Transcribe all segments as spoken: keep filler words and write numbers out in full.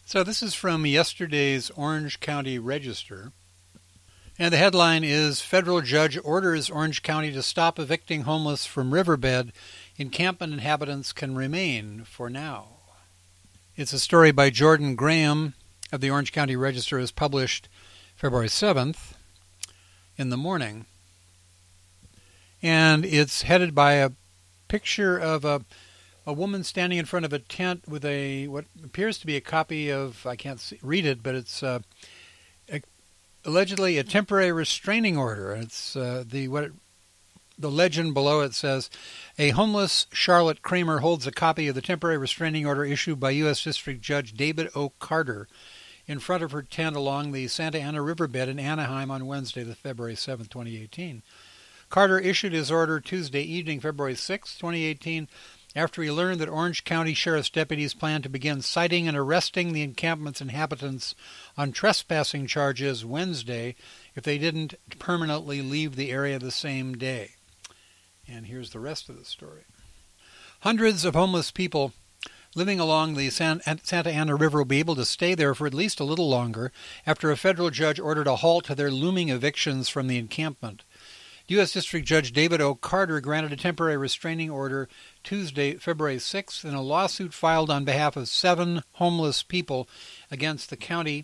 So this is from yesterday's Orange County Register. And the headline is, Federal Judge Orders Orange County to Stop Evicting Homeless from Riverbed. Encampment Inhabitants Can Remain for Now. It's a story by Jordan Graham of the Orange County Register, as published February seventh in the morning. And it's headed by a picture of a a woman standing in front of a tent with a what appears to be a copy of, I can't see, read it, but it's uh, a, allegedly a temporary restraining order. It's uh, the what it, the legend below it says, a homeless Charlotte Kramer holds a copy of the temporary restraining order issued by U S District Judge David O. Carter in front of her tent along the Santa Ana Riverbed in Anaheim on Wednesday, the February seventh, twenty eighteen. Carter issued his order Tuesday evening, February sixth, twenty eighteen, after he learned that Orange County Sheriff's deputies plan to begin citing and arresting the encampment's inhabitants on trespassing charges Wednesday if they didn't permanently leave the area the same day. And here's the rest of the story. Hundreds of homeless people living along the San- Santa Ana River will be able to stay there for at least a little longer after a federal judge ordered a halt to their looming evictions from the encampment. U S District Judge David O. Carter granted a temporary restraining order Tuesday, February sixth, in a lawsuit filed on behalf of seven homeless people against the county,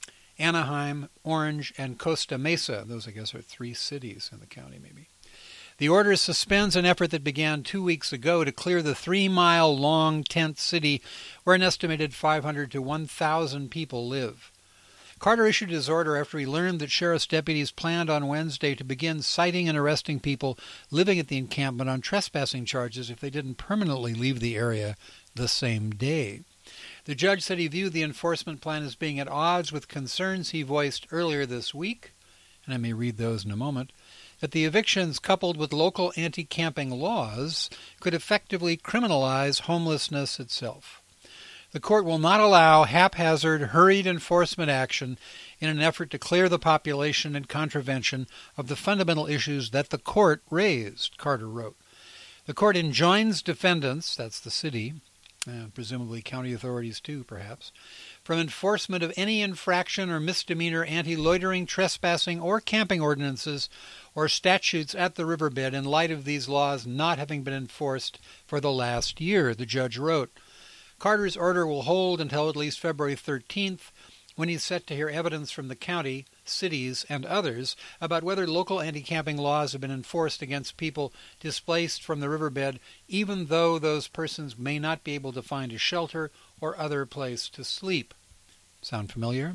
Anaheim, Orange, and Costa Mesa. Those, I guess, are three cities in the county, maybe. The order suspends an effort that began two weeks ago to clear the three-mile-long tent city where an estimated five hundred to one thousand people live. Carter issued his order after he learned that sheriff's deputies planned on Wednesday to begin citing and arresting people living at the encampment on trespassing charges if they didn't permanently leave the area the same day. The judge said he viewed the enforcement plan as being at odds with concerns he voiced earlier this week, and I may read those in a moment, that the evictions coupled with local anti-camping laws could effectively criminalize homelessness itself. The court will not allow haphazard, hurried enforcement action in an effort to clear the population in contravention of the fundamental issues that the court raised, Carter wrote. The court enjoins defendants, that's the city, uh, presumably county authorities too, perhaps, from enforcement of any infraction or misdemeanor anti-loitering, trespassing, or camping ordinances or statutes at the riverbed in light of these laws not having been enforced for the last year, the judge wrote. Carter's order will hold until at least February thirteenth, when he's set to hear evidence from the county, cities, and others about whether local anti-camping laws have been enforced against people displaced from the riverbed, even though those persons may not be able to find a shelter or other place to sleep. Sound familiar?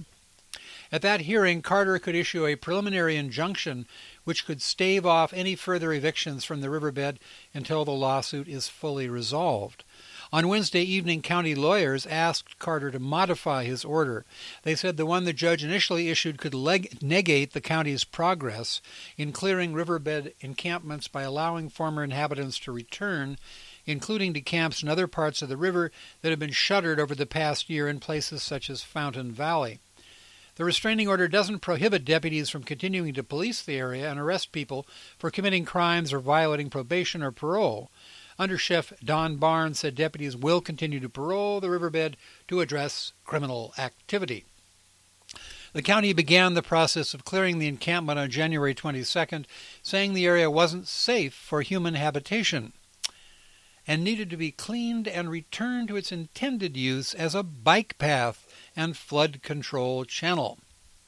At that hearing, Carter could issue a preliminary injunction which could stave off any further evictions from the riverbed until the lawsuit is fully resolved. On Wednesday evening, county lawyers asked Carter to modify his order. They said the one the judge initially issued could leg- negate the county's progress in clearing riverbed encampments by allowing former inhabitants to return, including to camps in other parts of the river that have been shuttered over the past year in places such as Fountain Valley. The restraining order doesn't prohibit deputies from continuing to police the area and arrest people for committing crimes or violating probation or parole. Underchef Don Barnes said deputies will continue to parole the riverbed to address criminal activity. The county began the process of clearing the encampment on January twenty-second, saying the area wasn't safe for human habitation and needed to be cleaned and returned to its intended use as a bike path and flood control channel.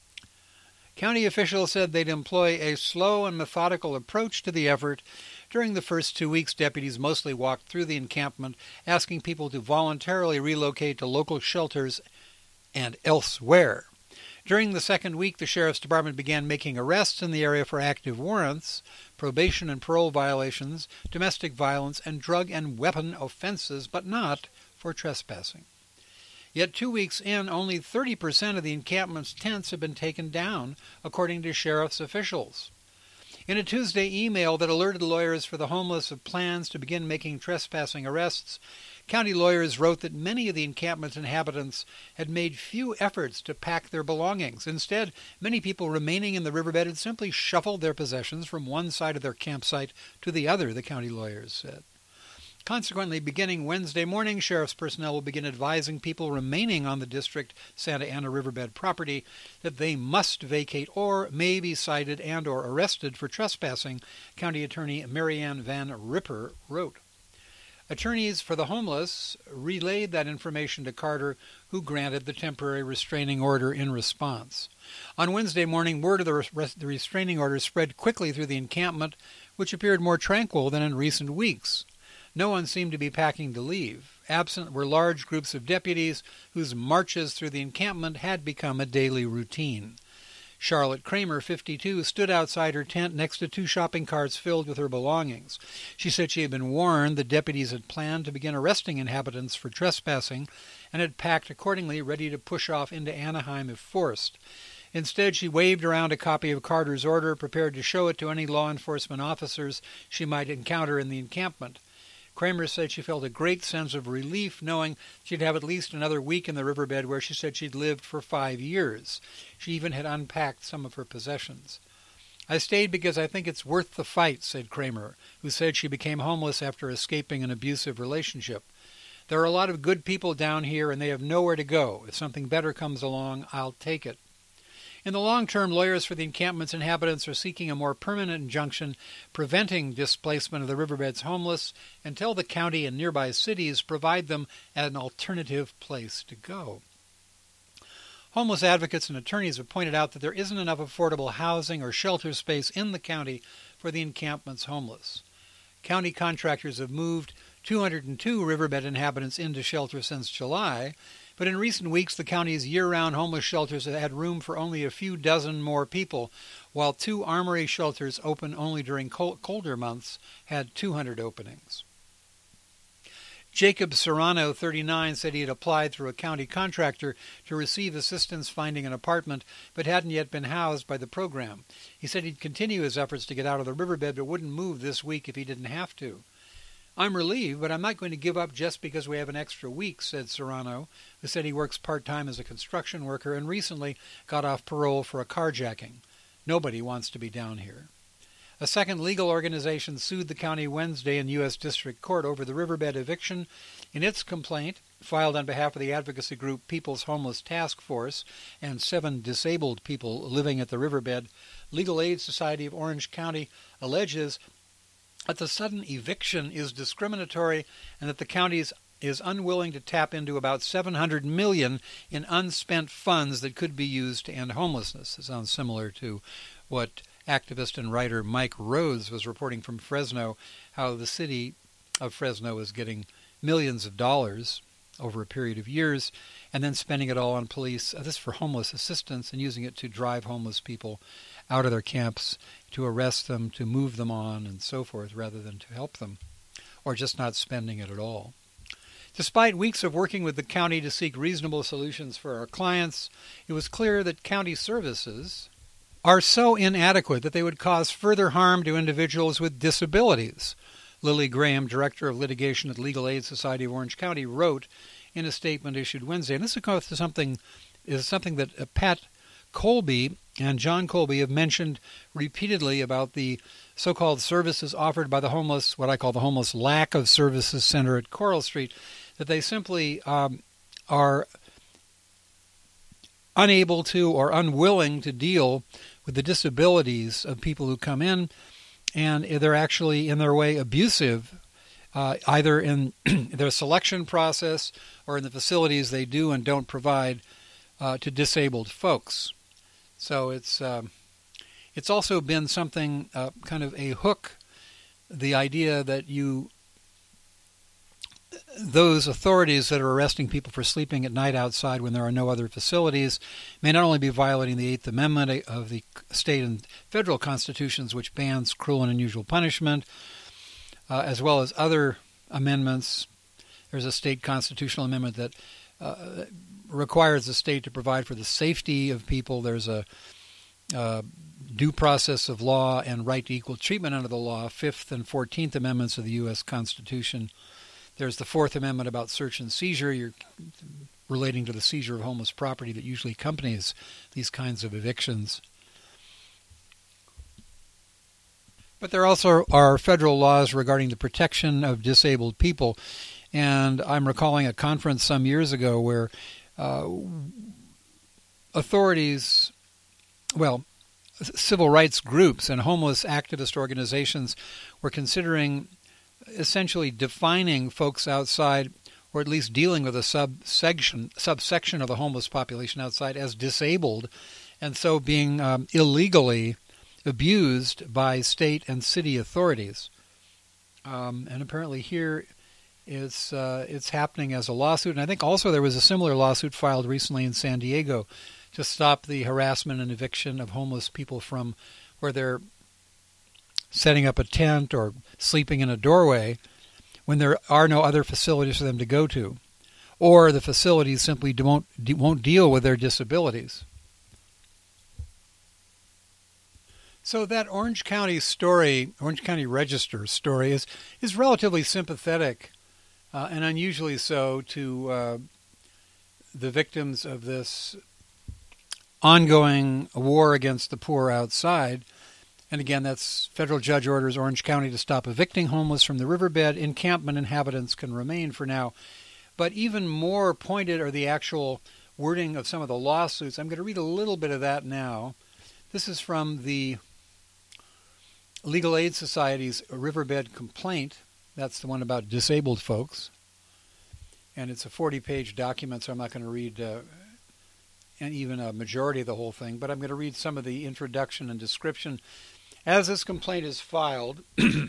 County officials said they'd employ a slow and methodical approach to the effort. During the first two weeks, deputies mostly walked through the encampment, asking people to voluntarily relocate to local shelters and elsewhere. During the second week, the Sheriff's Department began making arrests in the area for active warrants, probation and parole violations, domestic violence, and drug and weapon offenses, but not for trespassing. Yet two weeks in, only thirty percent of the encampment's tents have been taken down, according to sheriff's officials. In a Tuesday email that alerted lawyers for the homeless of plans to begin making trespassing arrests, county lawyers wrote that many of the encampment's inhabitants had made few efforts to pack their belongings. Instead, many people remaining in the riverbed had simply shuffled their possessions from one side of their campsite to the other, the county lawyers said. Consequently, beginning Wednesday morning, sheriff's personnel will begin advising people remaining on the district Santa Ana riverbed property that they must vacate or may be cited and or arrested for trespassing, County Attorney Marianne Van Ripper wrote. Attorneys for the homeless relayed that information to Carter, who granted the temporary restraining order in response. On Wednesday morning, word of the, res- the restraining order spread quickly through the encampment, which appeared more tranquil than in recent weeks. No one seemed to be packing to leave. Absent were large groups of deputies whose marches through the encampment had become a daily routine. Charlotte Kramer, fifty-two, stood outside her tent next to two shopping carts filled with her belongings. She said she had been warned the deputies had planned to begin arresting inhabitants for trespassing and had packed accordingly, ready to push off into Anaheim if forced. Instead, she waved around a copy of Carter's order, prepared to show it to any law enforcement officers she might encounter in the encampment. Kramer said she felt a great sense of relief knowing she'd have at least another week in the riverbed where she said she'd lived for five years. She even had unpacked some of her possessions. I stayed because I think it's worth the fight, said Kramer, who said she became homeless after escaping an abusive relationship. There are a lot of good people down here and they have nowhere to go. If something better comes along, I'll take it. In the long term, lawyers for the encampment's inhabitants are seeking a more permanent injunction preventing displacement of the riverbed's homeless until the county and nearby cities provide them an alternative place to go. Homeless advocates and attorneys have pointed out that there isn't enough affordable housing or shelter space in the county for the encampment's homeless. County contractors have moved two hundred two riverbed inhabitants into shelter since July, but in recent weeks the county's year-round homeless shelters have had room for only a few dozen more people, while two Armory shelters open only during colder months had two hundred openings. Jacob Serrano, thirty-nine, said he had applied through a county contractor to receive assistance finding an apartment, but hadn't yet been housed by the program. He said he'd continue his efforts to get out of the riverbed, but wouldn't move this week if he didn't have to. I'm relieved, but I'm not going to give up just because we have an extra week, said Serrano, who said he works part-time as a construction worker and recently got off parole for a carjacking. Nobody wants to be down here. A second legal organization sued the county Wednesday in U S District Court over the riverbed eviction. In its complaint, filed on behalf of the advocacy group People's Homeless Task Force and seven disabled people living at the riverbed, Legal Aid Society of Orange County alleges that the sudden eviction is discriminatory and that the county is, is unwilling to tap into about seven hundred million dollars in unspent funds that could be used to end homelessness. It sounds similar to what activist and writer Mike Rhodes was reporting from Fresno, how the city of Fresno is getting millions of dollars over a period of years and then spending it all on police, uh, this for homeless assistance, and using it to drive homeless people out of their camps, to arrest them, to move them on, and so forth, rather than to help them, or just not spending it at all. Despite weeks of working with the county to seek reasonable solutions for our clients, it was clear that county services are so inadequate that they would cause further harm to individuals with disabilities. Lily Graham, Director of Litigation at Legal Aid Society of Orange County, wrote in a statement issued Wednesday, and this is something, is something that uh, Pat Colby and John Colby have mentioned repeatedly about the so-called services offered by the homeless, what I call the homeless lack of services center at Coral Street, that they simply um, are unable to or unwilling to deal with the disabilities of people who come in, and they're actually, in their way, abusive, uh, either in their selection process or in the facilities they do and don't provide uh, to disabled folks. So it's um, it's also been something, uh, kind of a hook, the idea that you, those authorities that are arresting people for sleeping at night outside when there are no other facilities may not only be violating the Eighth Amendment of the state and federal constitutions, which bans cruel and unusual punishment, uh, as well as other amendments. There's a state constitutional amendment that uh, requires the state to provide for the safety of people. There's a uh, due process of law and right to equal treatment under the law, Fifth and Fourteenth Amendments of the U S Constitution. There's the Fourth Amendment about search and seizure, you're relating to the seizure of homeless property that usually accompanies these kinds of evictions. But there also are federal laws regarding the protection of disabled people. And I'm recalling a conference some years ago where uh, authorities, well, civil rights groups and homeless activist organizations were considering essentially defining folks outside, or at least dealing with a subsection subsection of the homeless population outside as disabled, and so being um, illegally abused by state and city authorities. Um, and apparently here it's uh, it's happening as a lawsuit. And I think also there was a similar lawsuit filed recently in San Diego to stop the harassment and eviction of homeless people from where they're setting up a tent or sleeping in a doorway when there are no other facilities for them to go to, or the facilities simply won't won't deal with their disabilities. So that Orange County story, Orange County Register story, is is relatively sympathetic, uh, and unusually so, to uh, the victims of this ongoing war against the poor outside. And again, that's federal judge orders Orange County to stop evicting homeless from the riverbed. Encampment inhabitants can remain for now. But even more pointed are the actual wording of some of the lawsuits. I'm going to read a little bit of that now. This is from the Legal Aid Society's Riverbed Complaint. That's the one about disabled folks. And it's a forty-page document, so I'm not going to read uh, and even a majority of the whole thing, but I'm going to read some of the introduction and description. As this complaint is filed,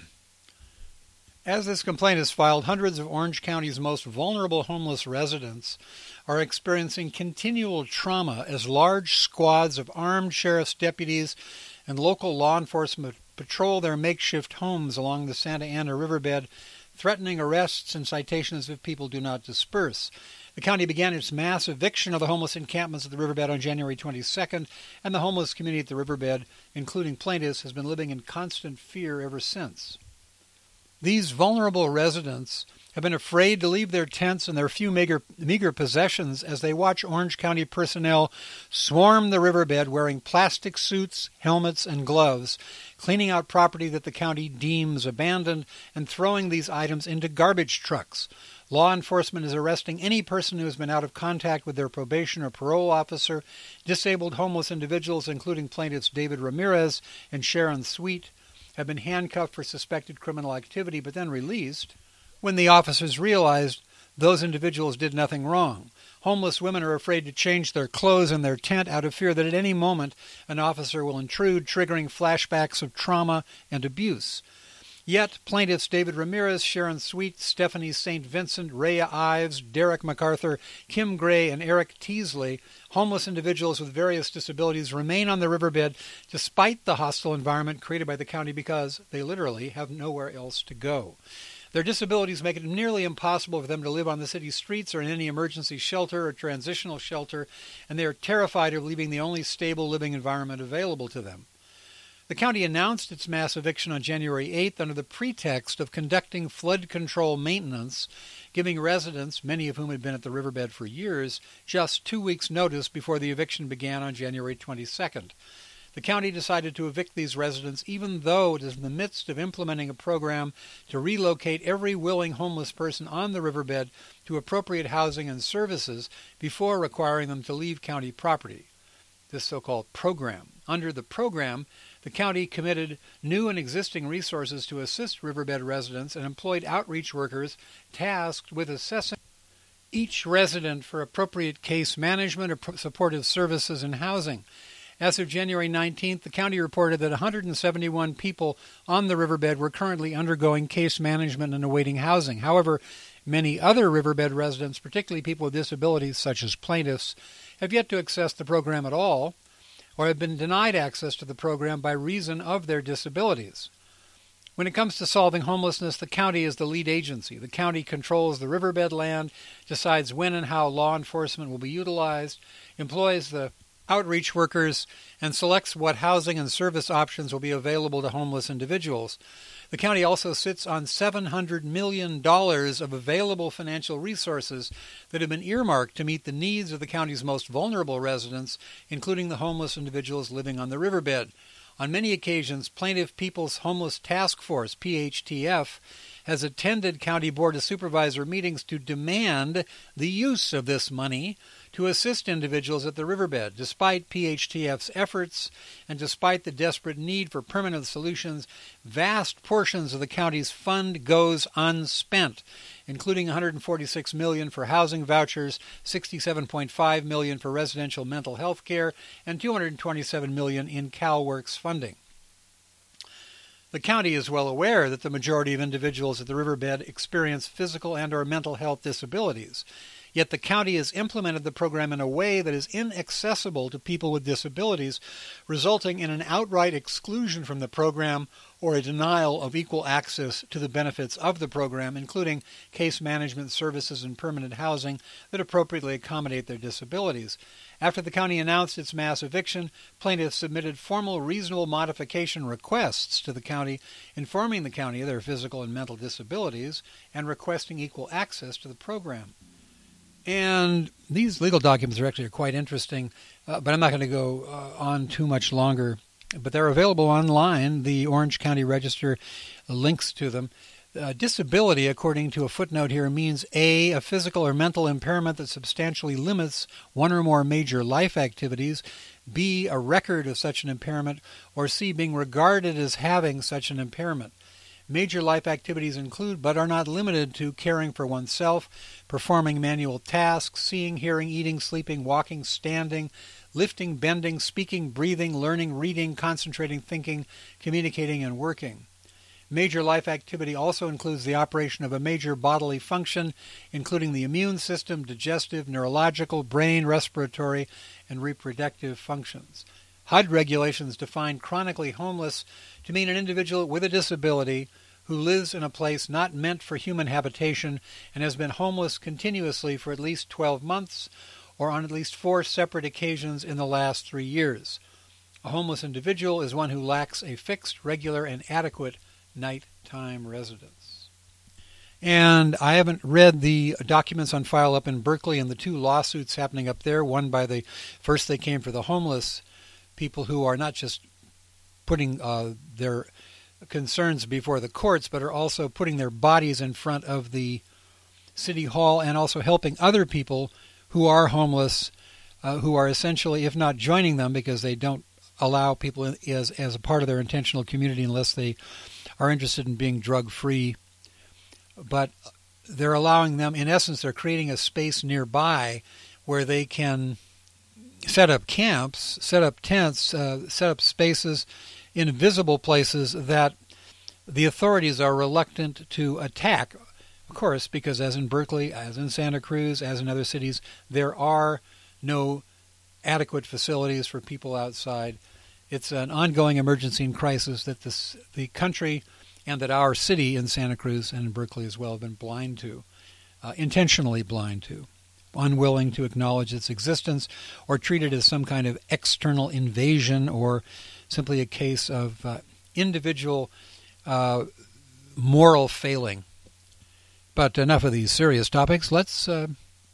as this complaint is filed, hundreds of Orange County's most vulnerable homeless residents are experiencing continual trauma as large squads of armed sheriff's deputies and local law enforcement patrol their makeshift homes along the Santa Ana riverbed, threatening arrests and citations if people do not disperse. The county began its mass eviction of the homeless encampments at the riverbed on January twenty-second, and the homeless community at the riverbed, including plaintiffs, has been living in constant fear ever since. These vulnerable residents have been afraid to leave their tents and their few meager, meager possessions as they watch Orange County personnel swarm the riverbed wearing plastic suits, helmets, and gloves, cleaning out property that the county deems abandoned and throwing these items into garbage trucks. Law enforcement is arresting any person who has been out of contact with their probation or parole officer. Disabled homeless individuals, including plaintiffs David Ramirez and Sharon Sweet, have been handcuffed for suspected criminal activity but then released when the officers realized those individuals did nothing wrong. Homeless women are afraid to change their clothes in their tent out of fear that at any moment an officer will intrude, triggering flashbacks of trauma and abuse. Yet, plaintiffs David Ramirez, Sharon Sweet, Stephanie Saint Vincent, Rhea Ives, Derek MacArthur, Kim Gray, and Eric Teasley, homeless individuals with various disabilities, remain on the riverbed despite the hostile environment created by the county because they literally have nowhere else to go. Their disabilities make it nearly impossible for them to live on the city streets or in any emergency shelter or transitional shelter, and they are terrified of leaving the only stable living environment available to them. The county announced its mass eviction on January eighth under the pretext of conducting flood control maintenance, giving residents, many of whom had been at the riverbed for years, just two weeks' notice before the eviction began on January twenty-second. The county decided to evict these residents even though it is in the midst of implementing a program to relocate every willing homeless person on the riverbed to appropriate housing and services before requiring them to leave county property. This so-called program. Under the program, the county committed new and existing resources to assist riverbed residents and employed outreach workers tasked with assessing each resident for appropriate case management or supportive services and housing. As of January nineteenth, the county reported that one hundred seventy-one people on the riverbed were currently undergoing case management and awaiting housing. However, many other riverbed residents, particularly people with disabilities such as plaintiffs, have yet to access the program at all, or have been denied access to the program by reason of their disabilities. When it comes to solving homelessness, the county is the lead agency. The county controls the riverbed land, decides when and how law enforcement will be utilized, employs the outreach workers, and selects what housing and service options will be available to homeless individuals. The county also sits on seven hundred million dollars of available financial resources that have been earmarked to meet the needs of the county's most vulnerable residents, including the homeless individuals living on the riverbed. On many occasions, Plaintiff People's Homeless Task Force, P H T F, has attended County Board of Supervisor meetings to demand the use of this money to assist individuals at the riverbed. Despite P H T F's efforts and despite the desperate need for permanent solutions, vast portions of the county's fund goes unspent, including one hundred forty-six million dollars for housing vouchers, sixty-seven point five million dollars for residential mental health care, and two hundred twenty-seven million dollars in CalWorks funding. The county is well aware that the majority of individuals at the riverbed experience physical and or mental health disabilities. Yet the county has implemented the program in a way that is inaccessible to people with disabilities, resulting in an outright exclusion from the program or a denial of equal access to the benefits of the program, including case management services and permanent housing that appropriately accommodate their disabilities. After the county announced its mass eviction, plaintiffs submitted formal reasonable modification requests to the county, informing the county of their physical and mental disabilities and requesting equal access to the program. And these legal documents are actually quite interesting, uh, but I'm not going to go uh, on too much longer. But they're available online. The Orange County Register links to them. Uh, disability, according to a footnote here, means A, a physical or mental impairment that substantially limits one or more major life activities, B, a record of such an impairment, or C, being regarded as having such an impairment. Major life activities include, but are not limited to, caring for oneself, performing manual tasks, seeing, hearing, eating, sleeping, walking, standing, lifting, bending, speaking, breathing, learning, reading, concentrating, thinking, communicating, and working. Major life activity also includes the operation of a major bodily function, including the immune system, digestive, neurological, brain, respiratory, and reproductive functions. H U D regulations define chronically homeless to mean an individual with a disability who lives in a place not meant for human habitation and has been homeless continuously for at least twelve months or on at least four separate occasions in the last three years. A homeless individual is one who lacks a fixed, regular, and adequate nighttime residence. And I haven't read the documents on file up in Berkeley and the two lawsuits happening up there, one by the, first they came for the homeless people who are not just putting uh, their concerns before the courts, but are also putting their bodies in front of the city hall and also helping other people who are homeless, uh, who are essentially, if not joining them, because they don't allow people in, as, as a part of their intentional community unless they are interested in being drug-free. But they're allowing them, in essence, they're creating a space nearby where they can set up camps, set up tents, uh, set up spaces in visible places that the authorities are reluctant to attack. Of course, because as in Berkeley, as in Santa Cruz, as in other cities, there are no adequate facilities for people outside. It's an ongoing emergency and crisis that this, the country and that our city in Santa Cruz and in Berkeley as well have been blind to, uh, intentionally blind to, unwilling to acknowledge its existence or treat it as some kind of external invasion or simply a case of uh, individual uh, moral failing. But enough of these serious topics. Let's uh,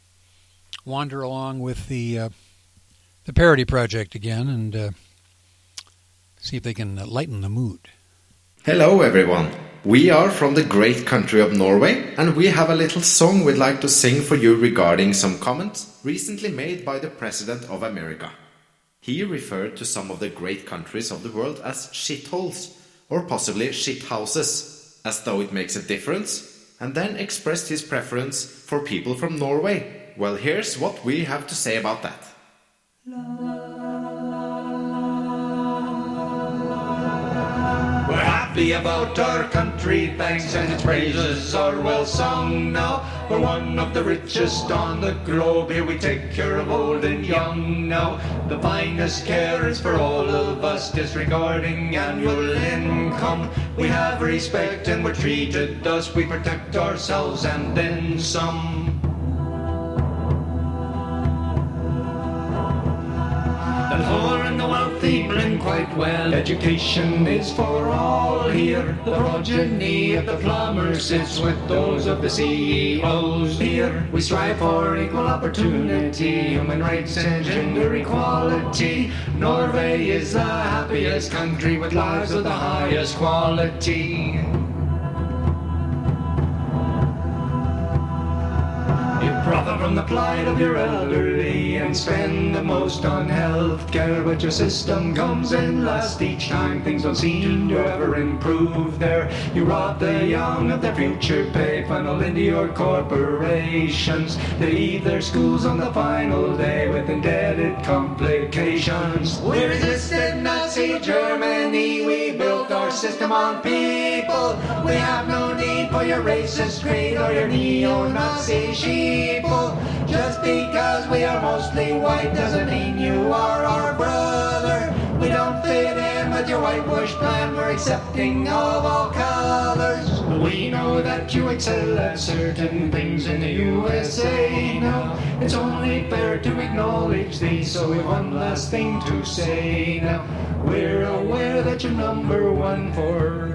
wander along with the uh, the Parody Project again and uh, see if they can lighten the mood. Hello everyone. We are from the great country of Norway, and we have a little song we'd like to sing for you regarding some comments recently made by the President of America. He referred to some of the great countries of the world as shitholes, or possibly shithouses, as though it makes a difference, and then expressed his preference for people from Norway. Well, here's what we have to say about that. We're happy about our country, thanks, and its praises are well sung now. We're one of the richest on the globe, here we take care of old and young now. The finest care is for all of us, disregarding annual income. We have respect and we're treated thus, we protect ourselves and then some. The poor and the wealthy feebling quite well. Education is for all here. The progeny of the plumbers sits with those of the C E Os here. We strive for equal opportunity, human rights and gender equality. Norway is the happiest country with lives of the highest quality. You profit from the plight of your elderly and spend the most on health care, but your system comes in last each time. Things don't seem to ever improve there. You rob the young of their future pay, funnel into your corporations. They leave their schools on the final day with indebted complications. We resisted Nazi Germany, we built our system on people. We have no need for your racist creed or your neo-Nazi sheeple. Just because we are mostly white doesn't mean you are our brother. We don't fit in with your whitewash plan, we're accepting of all colors. We know that you excel at certain things in the U S A now. It's only fair to acknowledge these, so we have one last thing to say now. We're aware that you're number one for...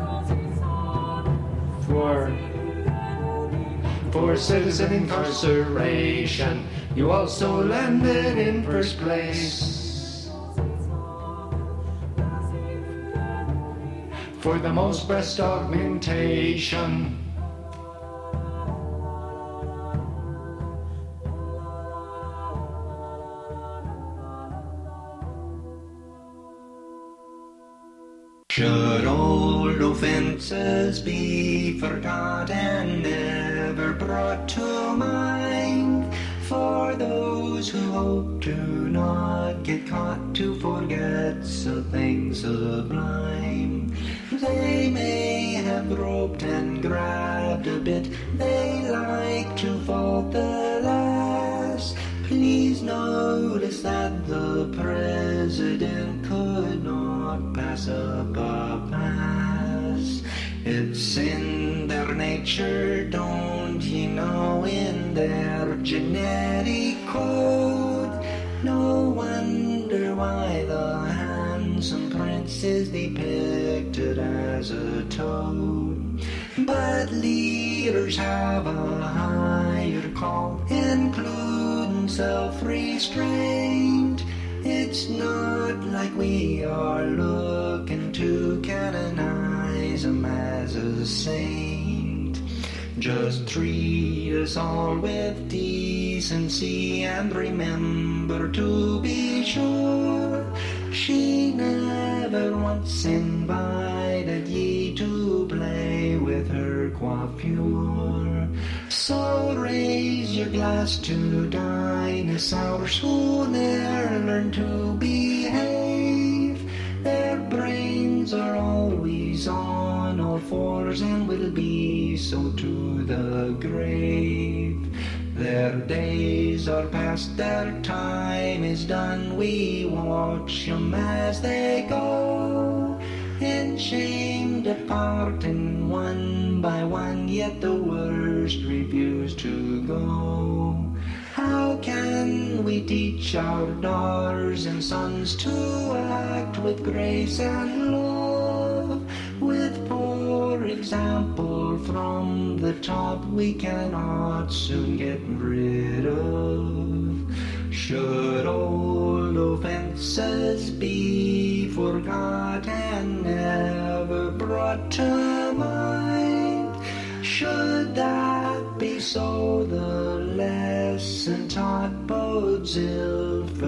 for... for citizen incarceration. You also landed in first place for the most breast augmentation. Should old offences be forgotten, never brought to mind, for those who hope to not get caught to forget so things sublime. They may have groped and grabbed a bit, they like to fault the last. Please notice that the president could not pass up a pass. It's in their nature, don't you know, in their genetic code. No wonder why the handsome prince is depicted as a toad. But leaders have a higher call, including self-restraint. It's not like we are looking to canonize him as a saint. Just treat us all with decency and remember to be sure she never once invited ye to play with her coiffure. So raise your glass to dinosaurs who never learn to behave. Their brains are always on all fours and will be so to the grave. Their days are past, their time is done. We watch them as they go, in shame departing one by one, yet the worst refuse to go. How can we teach our daughters and sons to act with grace and love? With, for example, from the top we cannot soon get rid of. Should old offences be forgot and never brought to mind? Should that be so, the lesson taught bodes ill for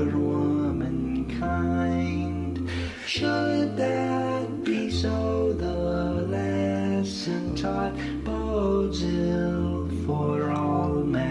womankind. Should that be so, the lesson taught bodes ill for all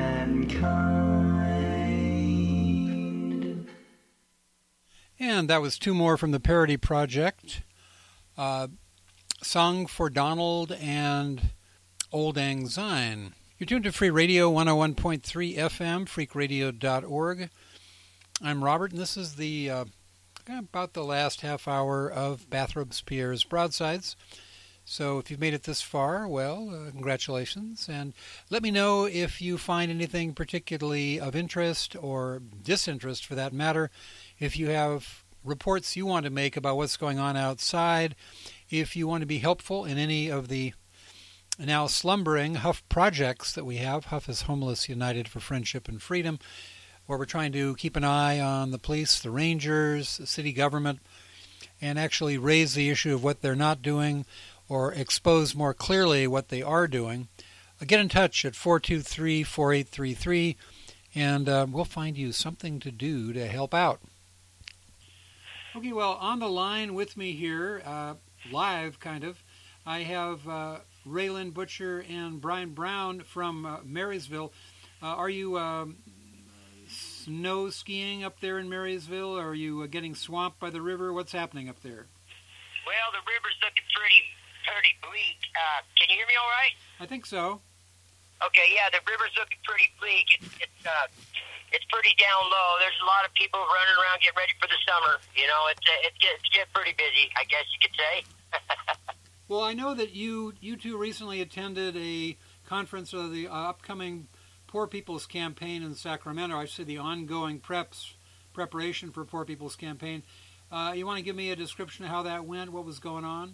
mankind. And that was two more from the Parody Project. Uh, Song for Donald and Old Lang Syne. You're tuned to Free Radio one oh one point three F M, freak radio dot org. I'm Robert, and this is the uh, about the last half hour of Bathrobes Pierre's Broadsides. So if you've made it this far, well, uh, congratulations. And let me know if you find anything particularly of interest or disinterest, for that matter. If you have reports you want to make about what's going on outside. If you want to be helpful in any of the now slumbering Huff projects that we have, Huff is Homeless United for Friendship and Freedom, where we're trying to keep an eye on the police, the rangers, the city government, and actually raise the issue of what they're not doing or expose more clearly what they are doing. Uh, get in touch at four two three, four eight three three, and uh, we'll find you something to do to help out. Okay, well, on the line with me here, uh, live kind of, I have uh, Raylan Butcher and Brian Brown from uh, Marysville. Uh, are you um, snow skiing up there in Marysville? Are you uh, getting swamped by the river? What's happening up there? Well, the river's looking pretty pretty bleak. Uh, can you hear me all right? I think so. Okay, yeah, the river's looking pretty bleak. It's it's uh, it's pretty down low. There's a lot of people running around getting ready for the summer. You know, it's uh, it's, it's getting pretty busy, I guess you could say. Well, I know that you you two recently attended a conference of the uh, upcoming Poor People's Campaign in Sacramento. I should say the ongoing preps preparation for Poor People's Campaign. Uh, you want to give me a description of how that went? What was going on?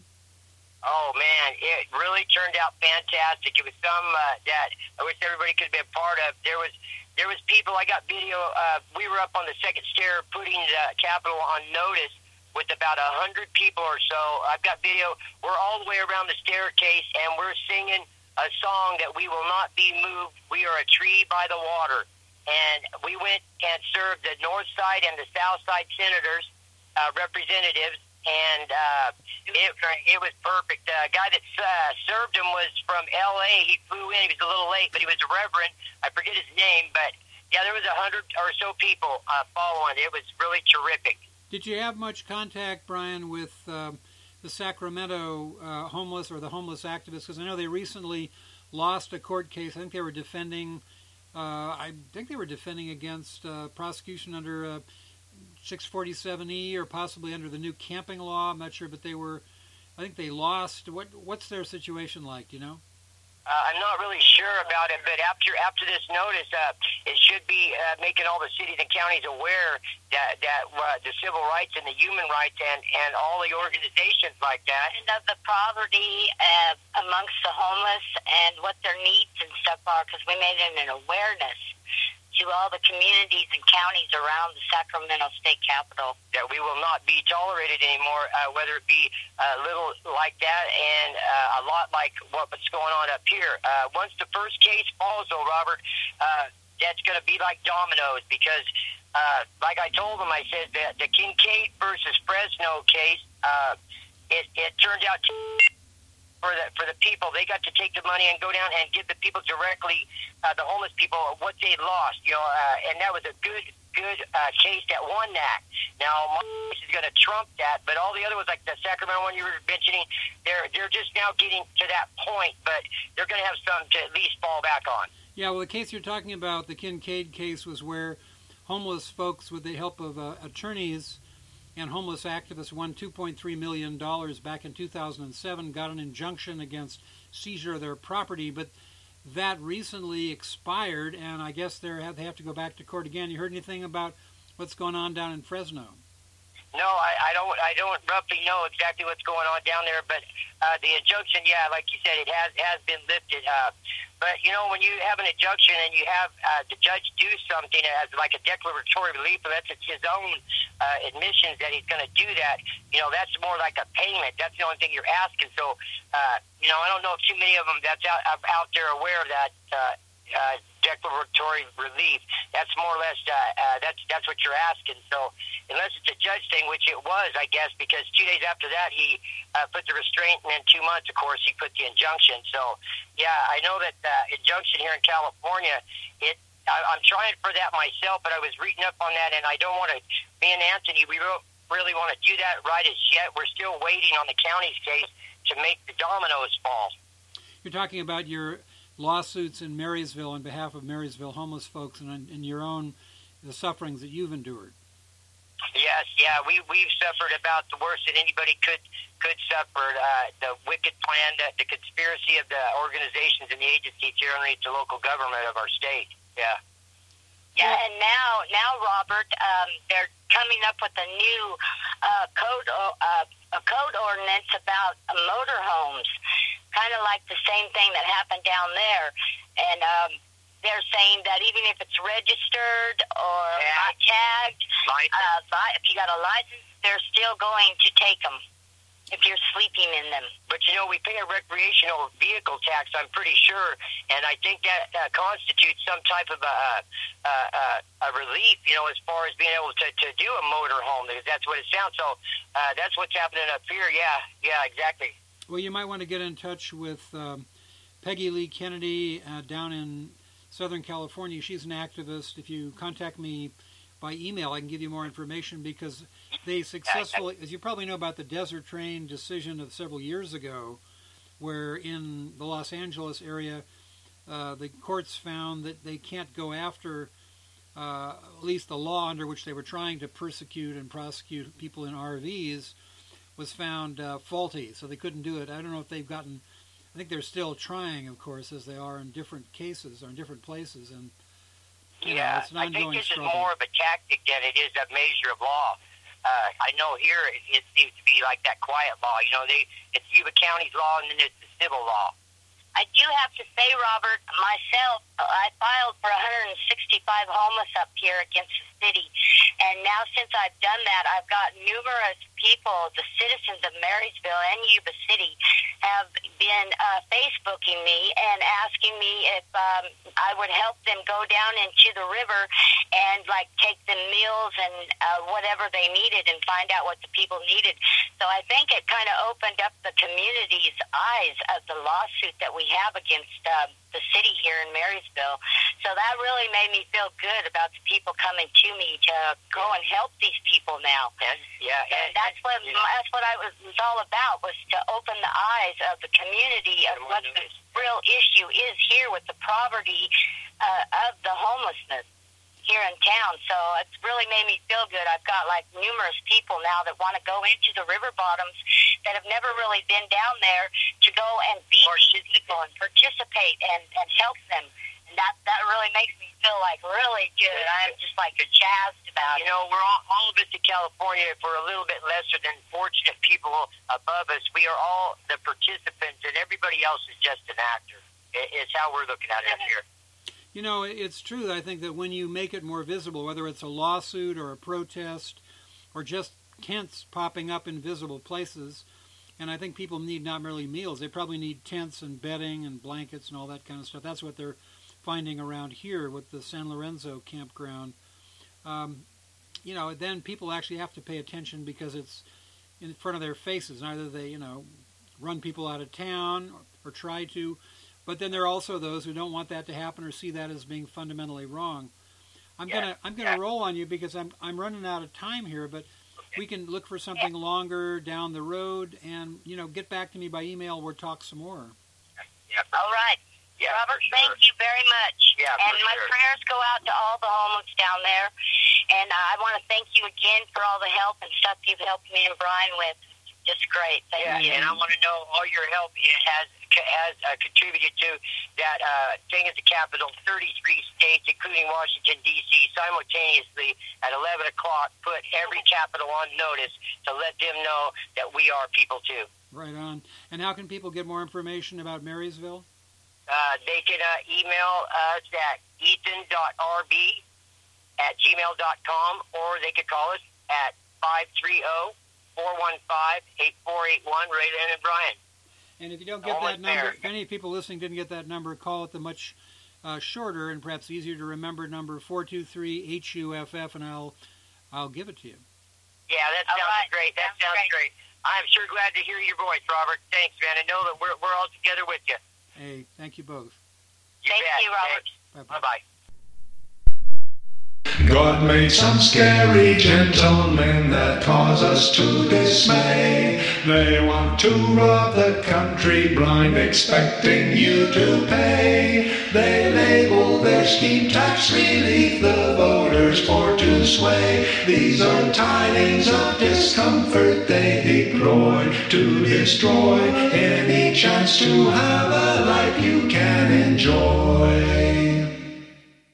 Oh, man, it really turned out fantastic. It was some uh, that I wish everybody could have been part of. There was there was people, I got video, uh, we were up on the second stair putting the Capitol on notice with about a hundred people or so. I've got video. We're all the way around the staircase, and we're singing a song that we will not be moved. We are a tree by the water. And we went and served the North Side and the South Side senators, uh, representatives, and uh, it it was perfect. The uh, guy that uh, served him was from L A. He flew in. He was a little late, but he was a reverend. I forget his name, but yeah, there was a hundred or so people uh, following. It was really terrific. Did you have much contact, Brian, with uh, the Sacramento uh, homeless or the homeless activists? Because I know they recently lost a court case. I think they were defending. Uh, I think they were defending against uh, prosecution under. Uh, six forty-seven E or possibly under the new camping law. I'm not sure, but they were, I think they lost. What What's their situation like, do you know? Uh, I'm not really sure about it, but after after this notice, uh, it should be uh, making all the cities and counties aware that, that uh, the civil rights and the human rights and, and all the organizations like that. And of the poverty uh, amongst the homeless and what their needs and stuff are, because we made it an awareness to all the communities and counties around the Sacramento State Capitol. That we will not be tolerated anymore, uh, whether it be a little like that and uh, a lot like what's going on up here. Uh, once the first case falls, though, Robert, uh, that's going to be like dominoes because, uh, like I told them, I said that the Kincaid versus Fresno case, uh, it, it turned out to... For the for the people, they got to take the money and go down and give the people directly, uh, the homeless people, what they lost. You know, uh, and that was a good good uh, case that won that. Now, my case is going to trump that, but all the other ones, like the Sacramento one you were mentioning, they're they're just now getting to that point, but they're going to have some to at least fall back on. Yeah, well, the case you're talking about, the Kincaid case, was where homeless folks, with the help of uh, attorneys and homeless activists, won two point three million dollars back in two thousand seven, got an injunction against seizure of their property, but that recently expired, and I guess they have, they have to go back to court again. You heard anything about what's going on down in Fresno? No, I, I don't. I don't roughly know exactly what's going on down there, but uh, the injunction, yeah, like you said, it has has been lifted. Uh, but you know, when you have an injunction and you have uh, the judge do something as like a declaratory relief, that's his own uh, admissions that he's going to do that. You know, that's more like a payment. That's the only thing you're asking. So, uh, you know, I don't know if too many of them that's out out there aware of that. Uh, Uh, declaratory relief. That's more or less uh, uh, that's that's what you're asking. So unless it's a judge thing, which it was, I guess, because two days after that he uh, put the restraint, and then two months, of course, he put the injunction. So yeah, I know that uh, injunction here in California. It I, I'm trying for that myself, but I was reading up on that, and I don't want to. Me and Anthony, we don't really want to do that right as yet. We're still waiting on the county's case to make the dominoes fall. You're talking about your lawsuits in Marysville on behalf of Marysville homeless folks and, and your own, the sufferings that you've endured. Yes, yeah, we, we've suffered about the worst that anybody could could suffer. Uh, the wicked plan, the, the conspiracy of the organizations and the agencies here underneath the local government of our state, yeah. Yeah, and now, now, Robert, um, they're coming up with a new uh, code, uh, a code ordinance about uh, motorhomes, kind of like the same thing that happened down there. And um, they're saying that even if it's registered or not tagged, uh, if you got a license, they're still going to take them if you're sleeping in them. But, you know, we pay a recreational vehicle tax, I'm pretty sure, and I think that uh, constitutes some type of a, a, a, a relief, you know, as far as being able to, to do a motorhome, because that's what it sounds. So uh, that's what's happening up here. Yeah, yeah, exactly. Well, you might want to get in touch with um, Peggy Lee Kennedy uh, down in Southern California. She's an activist. If you contact me by email, I can give you more information, because they successfully, as you probably know about the Desert Train decision of several years ago, where in the Los Angeles area, uh, the courts found that they can't go after uh, at least the law under which they were trying to persecute and prosecute people in R Vs was found uh, faulty, so they couldn't do it. I don't know if they've gotten, I think they're still trying, of course, as they are in different cases or in different places, and you yeah, know, it's an I think this struggle. is more of a tactic than it is a measure of law. Uh, I know here it, it seems to be like that quiet law. You know, they it's Yuba County's law, and then it's the civil law. I do have to say, Robert, myself, I filed for one hundred sixty-five homeless up here against the city. And now since I've done that, I've got numerous people, the citizens of Marysville and Yuba City, have been uh, Facebooking me and asking me if um, I would help them go down into the river and, like, take them meals and uh, whatever they needed and find out what the people needed. So I think it kind of opened up the community's eyes of the lawsuit that we have against uh, the city here in Marysville. So that really made me feel good about the people coming to me to go and help these people now. And, yeah, and, and that's what yeah. that's what I was, was all about, was to open the eyes of the community of what the real issue is here with the poverty uh, of the homelessness here in town. So it's really made me feel good. I've got like numerous people now that want to go into the river bottoms that have never really been down there to go and feed these people and participate and, and help them. And that that really makes me feel like really good. I'm just like jazzed about it. You know, we're all, all of us in California, if we're a little bit lesser than fortunate people above us, we are all the participants, and everybody else is just an actor. It's how we're looking at it up here. You know, it's true. I think that when you make it more visible, whether it's a lawsuit or a protest or just tents popping up in visible places, and I think people need not merely meals, they probably need tents and bedding and blankets and all that kind of stuff. That's what they're finding around here with the San Lorenzo campground. Um, you know, then people actually have to pay attention because it's in front of their faces. Either they, you know, run people out of town or, or try to, but then there are also those who don't want that to happen or see that as being fundamentally wrong. I'm yeah. gonna I'm gonna yeah. roll on you because I'm I'm running out of time here, but okay. we can look for something yeah. longer down the road, and you know, get back to me by email. We'll talk some more. Yeah. All right. Yeah, Robert, sure. Thank you very much. Yeah, and my sure. prayers go out to all the homeless down there. And uh, I want to thank you again for all the help and stuff you've helped me and Brian with. Just great. Thank yeah, you. And I want to know all your help has has uh, contributed to that uh, thing at the Capitol. thirty-three states, including Washington, D C, simultaneously at eleven o'clock put every capital on notice to let them know that we are people too. Right on. And how can people get more information about Marysville? Uh, they can uh, email us at ethan dot r b at gmail dot com, or they could call us at five three zero, four one five, eight four eight one, Raylan and Brian. And if you don't get Almost that number, there. if any people listening didn't get that number, call it the much uh, shorter and perhaps easier to remember number four two three H U F F, and I'll I'll give it to you. Yeah, that sounds right. great. That sounds, sounds great. great. I'm sure glad to hear your voice, Robert. Thanks, man. I know that we're we're all together with you. Hey, thank you both. You thank bet. you, Robert. Bye-bye. Bye-bye. God made some scary gentlemen that cause us to dismay. They want to rob the country blind, expecting you to pay. They label their scheme tax relief, the voters for to sway. These are tidings of discomfort they deploy to destroy any chance to have a life you can enjoy.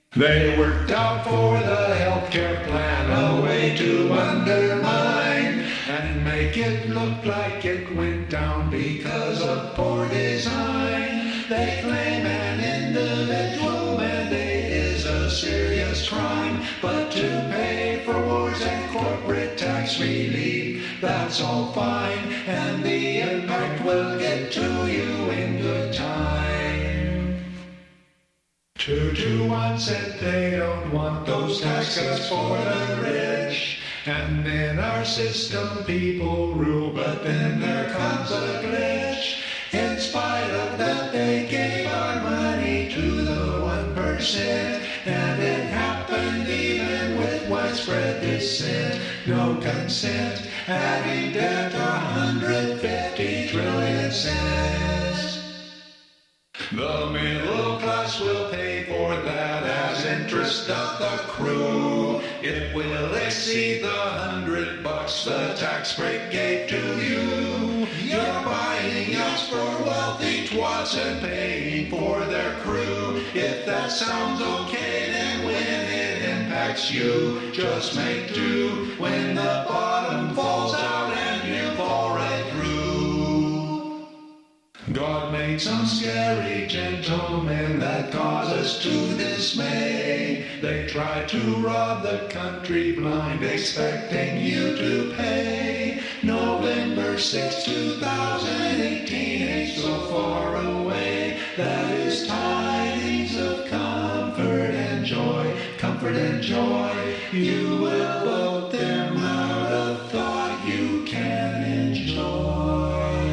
They worked out for the healthcare plan a way to undermine and make it look like it went down because of poor design. They claim an individual mandate is a serious crime, but to pay for wars and corporate tax relief, that's all fine, and the impact will get to you in good time. Two to one said they don't want those tax cuts for the rich, and in our system people rule, but then there comes a glitch. In spite of that, they gave our money to the one percent, and it happened even with widespread dissent. No consent, adding debt one hundred fifty trillion cents. The middle class will pay for that as interest of the crew. It will exceed the hundred bucks the tax break gave to you. You're buying yachts for wealthy twats and paying for their crew. If that sounds okay, then when it impacts you, just make do when the bottom falls out and you fall right through. God made some scary gentlemen that cause us to dismay. They try to rob the country blind, expecting you to pay. November sixth, two thousand eighteen ain't so far away. That is tidings of comfort and joy, comfort and joy. You will vote them out of thought you can enjoy.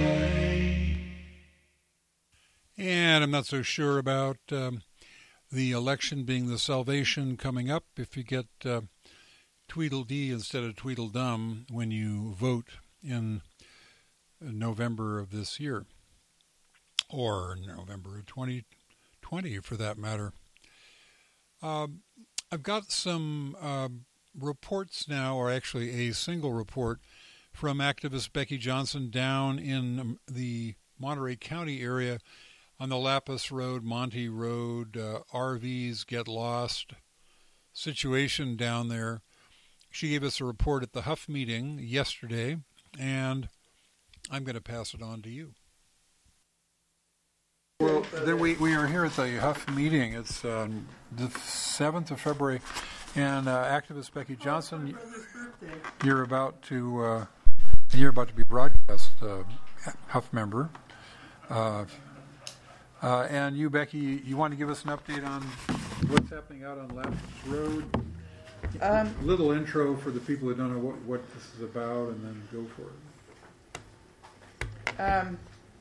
And I'm not so sure about um, the election being the salvation coming up if you get uh, Tweedledee instead of Tweedledum when you vote in November of this year, or November of twenty twenty for that matter. Uh, I've got some uh, reports now, or actually a single report from activist Becky Johnson down in the Monterey County area on the Lapis Road, Monty Road, uh, R Vs get lost situation down there. She gave us a report at the Huff meeting yesterday, and I'm going to pass it on to you. Well, then we, we are here at the Huff meeting. It's um, the seventh of February, and uh, activist Becky Johnson, you're about to uh, you're about to be broadcast uh, Huff member. Uh, Uh, and you, Becky, you want to give us an update on what's happening out on Lapis Road? Um, a little intro for the people who don't know what, what this is about, and then go for it. Um,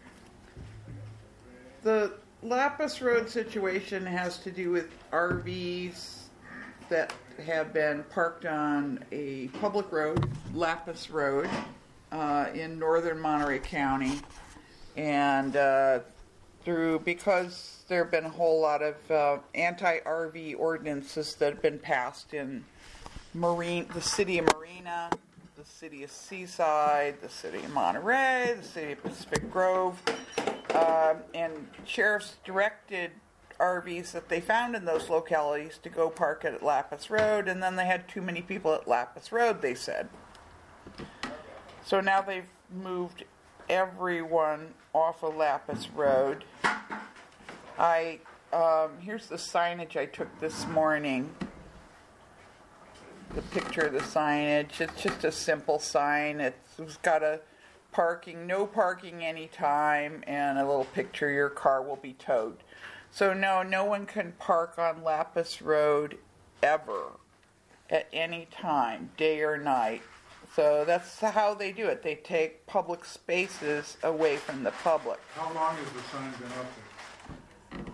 the Lapis Road situation has to do with R Vs that have been parked on a public road, Lapis Road, uh, in northern Monterey County. And uh, through because there have been a whole lot of uh, anti-R V ordinances that have been passed in Marine, the city of Marina, the city of Seaside, the city of Monterey, the city of Pacific Grove, uh, and sheriffs directed R Vs that they found in those localities to go park at Lapis Road, and then they had too many people at Lapis Road, they said. So now they've moved everyone off of Lapis Road. I um, here's the signage I took this morning. The picture of the signage. It's just a simple sign. It's, it's got a parking, no parking anytime, and a little picture, your car will be towed. So no, no one can park on Lapis Road ever, at any time, day or night. So that's how they do it. They take public spaces away from the public. How long has the sign been up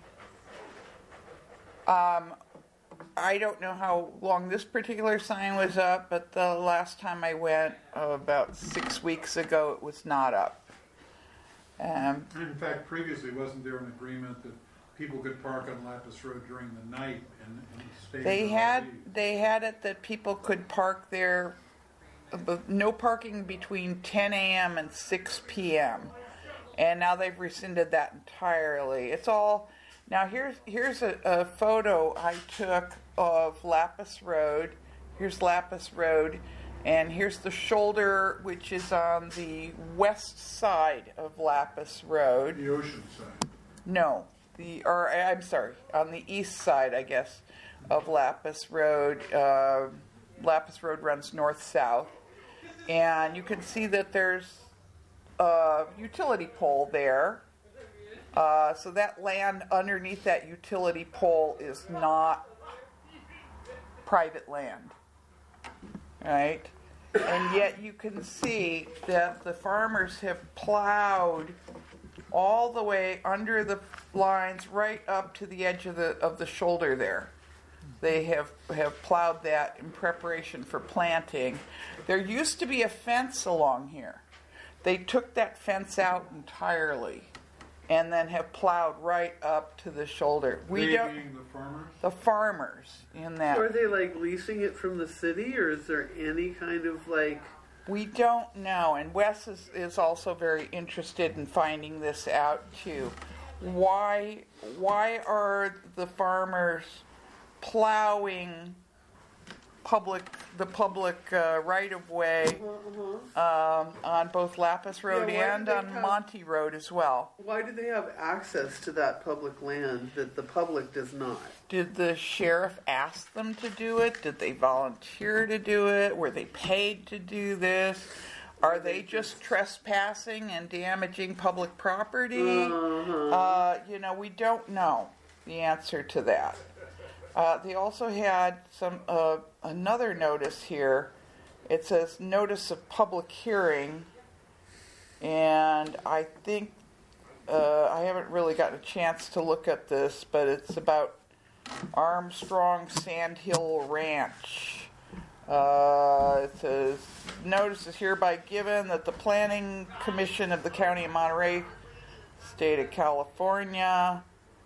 there? Um, I don't know how long this particular sign was up, but the last time I went, oh, about six weeks ago, it was not up. Um, In fact, previously, wasn't there an agreement that people could park on Lapis Road during the night and, and stay? They had they had it that people could park there. No parking between ten a.m. and six p.m. And now they've rescinded that entirely. It's all Now here's here's a, a photo I took of Lapis Road. Here's Lapis Road, and here's the shoulder, which is on the west side of Lapis Road. The ocean side. No, the or I'm sorry, on the east side, I guess, of Lapis Road. Uh, Lapis Road runs north-south, and you can see that there's a utility pole there. Uh, so that land underneath that utility pole is not private land, right? And yet you can see that the farmers have plowed all the way under the lines right up to the edge of the of the shoulder there. They have, have plowed that in preparation for planting. There used to be a fence along here. They took that fence out entirely and then have plowed right up to the shoulder. We They don't being the farmers? the farmers in that. Are they like leasing it from the city, or is there any kind of like? We don't know, and Wes is, is also very interested in finding this out too. Why why are the farmers plowing public the public uh, right of way um, on both Lapis Road Yeah, why and do they on have- Monty Road as well? Why do they have access to that public land that the public does not? Did the sheriff ask them to do it? Did they volunteer to do it? Were they paid to do this? Are they just trespassing and damaging public property? Uh-huh. Uh, you know, we don't know the answer to that. Uh, they also had some uh, another notice here. It says notice of public hearing, and I think uh, I haven't really gotten a chance to look at this, but it's about Armstrong Sandhill Ranch. Uh, it says notice is hereby given that the Planning Commission of the County of Monterey, State of California,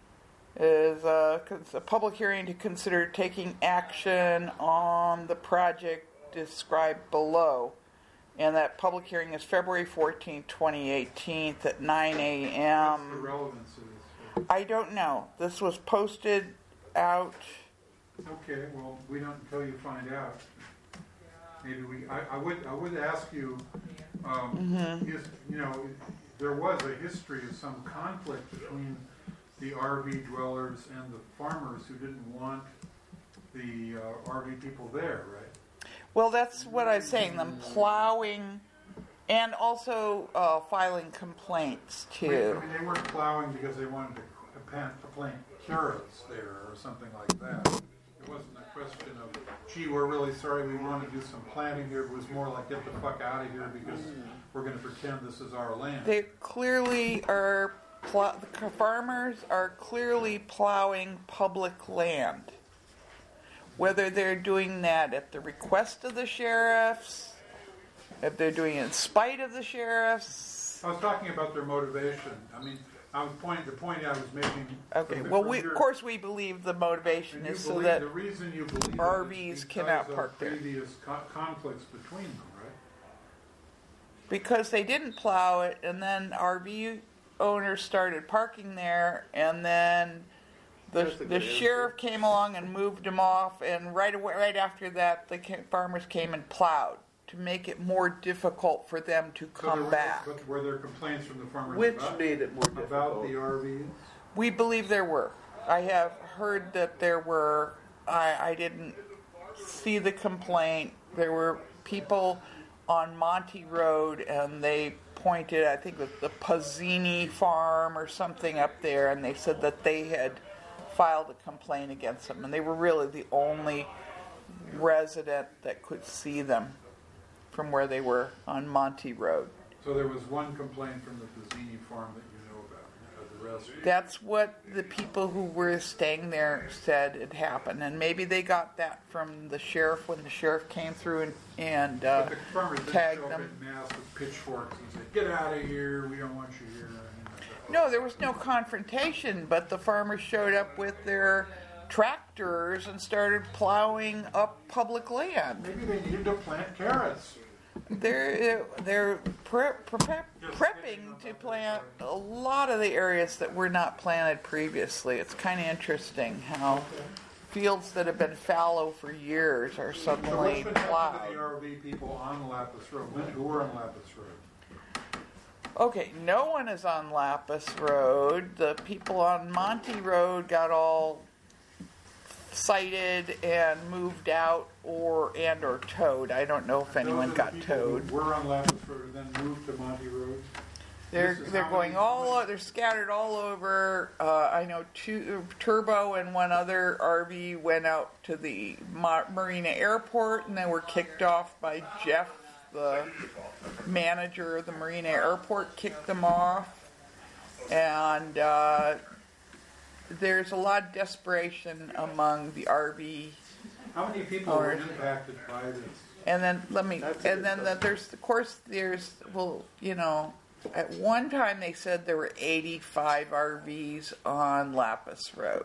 is a, a public hearing to consider taking action on the project described below. And that public hearing is February fourteenth, twenty eighteen at nine What's the a.m. relevance of this? I don't know. This was posted out. Okay, well, we don't until you find out. Maybe we, I, I would, I would ask you, um, Mm-hmm. is, you know, there was a history of some conflict between the R V dwellers and the farmers who didn't want the uh, R V people there, right? Well, that's what I'm saying. Them plowing and also uh, filing complaints I too. mean, they weren't plowing because they wanted to plant, to plant carrots there or something like that. It wasn't a question of, gee, we're really sorry, we want to do some planting here. It was more like, get the fuck out of here because we're going to pretend this is our land. They clearly are. Pl- the farmers are clearly plowing public land. Whether they're doing that at the request of the sheriffs, if they're doing it in spite of the sheriffs. I was talking about their motivation. I mean, I was point, the point I was making. Okay, from- well, from we, of your- course we believe the motivation and you is so believe- that the reason you believe R it Vs is cannot because park of there. previous co- conflicts between them, right? because they didn't plow it, and then R V owners started parking there, and then the That's a the good sheriff came along and moved them off, and right away, right after that, the ca- farmers came and plowed to make it more difficult for them to So there come were- back. But were there complaints from the farmers Which about, made it more about difficult. the R Vs? We believe there were. I have heard that there were. I, I didn't see the complaint. There were people on Monty Road, and they pointed, I think, with the Pazzini farm or something up there, and they said that they had filed a complaint against them, and they were really the only resident that could see them from where they were on Monty Road. So there was one complaint from the Pizzini farm that you know about. Uh, the rest. That's what the people who were staying there said had happened, and maybe they got that from the sheriff when the sheriff came through and, and uh, But the farmers didn't tagged show up them. in mass with pitchforks and say, "Get out of here! We don't want you here." or anything like that. No, there was no confrontation, but the farmers showed up with their tractors and started plowing up public land. Maybe they needed to plant carrots. They're they're pre- pre- prepping to plant a lot of the areas that were not planted previously. It's kind of interesting how fields that have been fallow for years are So suddenly what's been happening to plowed. the R V people on Lapis Road? When, who are on Lapis Road? Okay, no one is on Lapis Road. The people on Monty Road got all cited and moved out or and or towed. I don't know if anyone Those are got the people who towed. were on Lapis Road and then moved to Monty Road. They're This is they're how going many- all o- they're scattered all over. Uh, I know two, Turbo and one other R V went out to the Ma- Marina Airport and they were kicked off by Jeff, the manager of the Marina Airport, kicked them off. And uh, there's a lot of desperation among the R V. How many people were Owners. impacted by this? And then let me, and then the, there's, of course, there's, well, you know, at one time they said there were eighty-five R Vs on Lapis Road.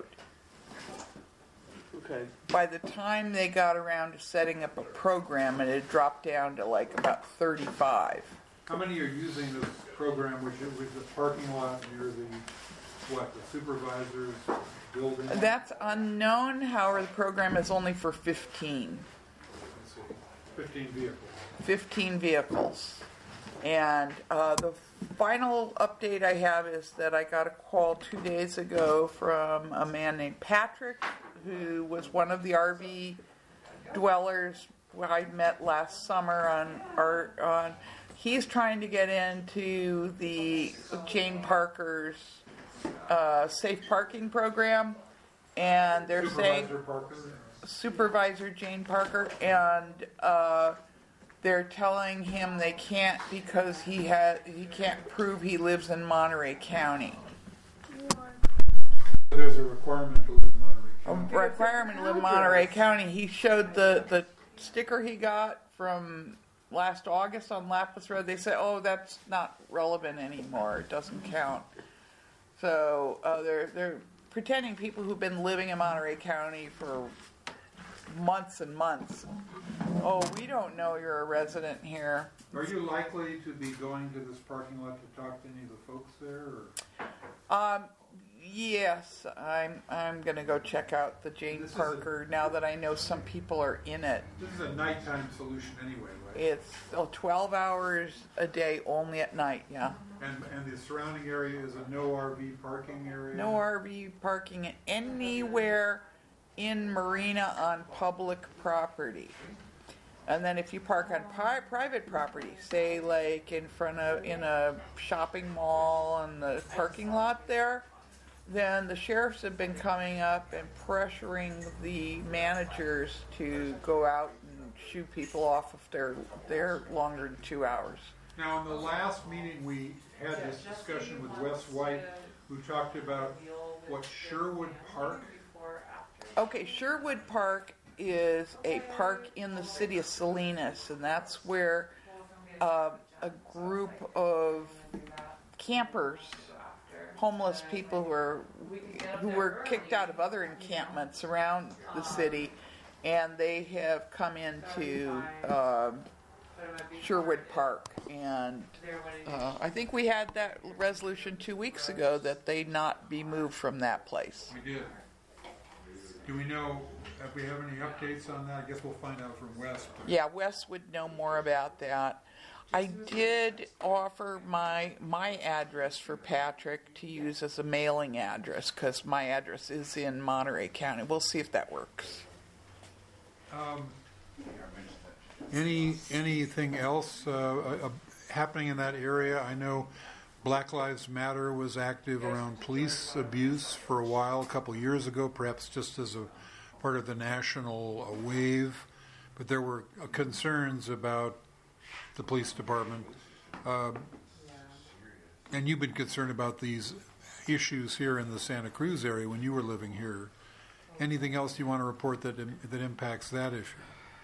Okay. By the time they got around to setting up a program, it had dropped down to like about thirty-five. How many are using this program, which is which is the parking lot near the, what, the supervisor's building? That's unknown, however, the program is only for fifteen. Let's see, fifteen vehicles. fifteen vehicles. And uh, the final update I have is that I got a call two days ago from a man named Patrick, who was one of the R V dwellers I met last summer on our on. He's trying to get into the Jane Parker's uh, safe parking program, and they're saying Supervisor Parker? Supervisor Jane Parker, and uh, they're telling him they can't because he had he can't prove he lives in Monterey County. There's a requirement to live in Monterey A County. requirement to live in Monterey County. He showed the, the sticker he got from last August on Lapis Road. They said, "Oh, that's not relevant anymore. It doesn't count." So uh, they're they're pretending people who've been living in Monterey County for months and months. Oh, we don't know you're a resident here. Are you likely to be going to this parking lot to talk to any of the folks there? Or? Um, yes, I'm. I'm gonna go check out the Jane This is Parker now that I know some people are in it. This is a nighttime solution anyway, right? It's oh, twelve hours a day, only at night. Yeah, And, and the surrounding area is a no R V parking area? no R V parking anywhere in Marina on public property. And then if you park on pri- private property, say like in front of in a shopping mall in the parking lot there, then the sheriffs have been coming up and pressuring the managers to go out and shoo people off if they're they're longer than two hours. Now, in the last meeting, we had this discussion with Wes White, who talked about what Sherwood Park. Okay, Sherwood Park is a park in the city of Salinas, and that's where uh, a group of campers, homeless people who are who were kicked out of other encampments around the city, and they have come into um Sherwood Park, and uh, I think we had that resolution two weeks ago that they not be moved from that place. We did. Do we know if we have any updates on that? I guess we'll find out from Wes. but- Yeah, Wes would know more about that. I did offer my my address for Patrick to use as a mailing address because my address is in Monterey County. We'll see if that works. Um, any anything else uh, uh, happening in that area? I know Black Lives Matter was active around police abuse for a while, a couple years ago, perhaps just as a part of the national uh, wave. But there were uh, concerns about the police department. Um, and you've been concerned about these issues here in the Santa Cruz area when you were living here. Anything else you want to report that that impacts that issue?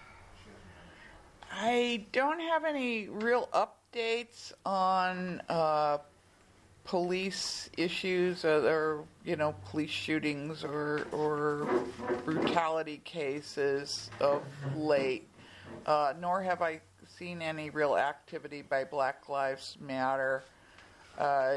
I don't have any real updates on uh, police issues or, or you know police shootings or or brutality cases of late. Uh, nor have I seen any real activity by Black Lives Matter. Uh,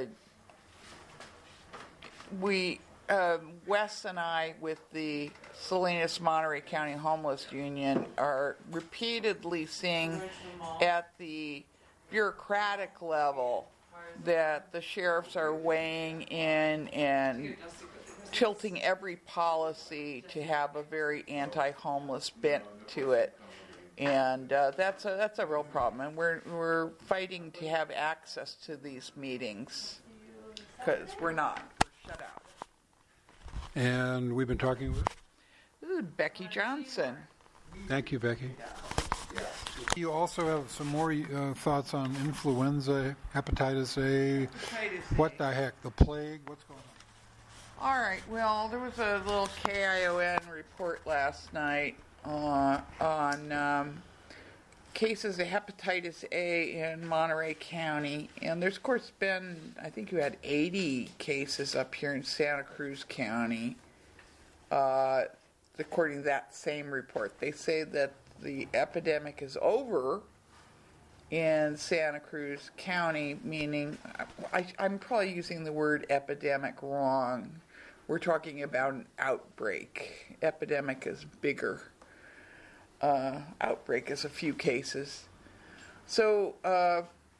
we, uh, Wes and I, with the Salinas Monterey County Homeless Union, are repeatedly seeing at the bureaucratic level that the sheriffs are weighing in and tilting every policy to have a very anti-homeless bent to it, and uh, that's a that's a real problem. And we're we're fighting to have access to these meetings because we're not we're shut out. And we've been talking with Ooh, Becky Johnson. Thank you, Becky. You also have some more uh, thoughts on influenza, hepatitis A. Hepatitis What A. the heck? The plague? What's going on? All right. Well, there was a little K I O N report last night uh, on um, cases of hepatitis A in Monterey County, and there's of course been, I think you had eighty cases up here in Santa Cruz County. Uh, according to that same report, they say that the epidemic is over in Santa Cruz County, meaning I, I'm probably using the word epidemic wrong. We're talking about an outbreak. Epidemic is bigger. Uh, outbreak is a few cases. So, uh,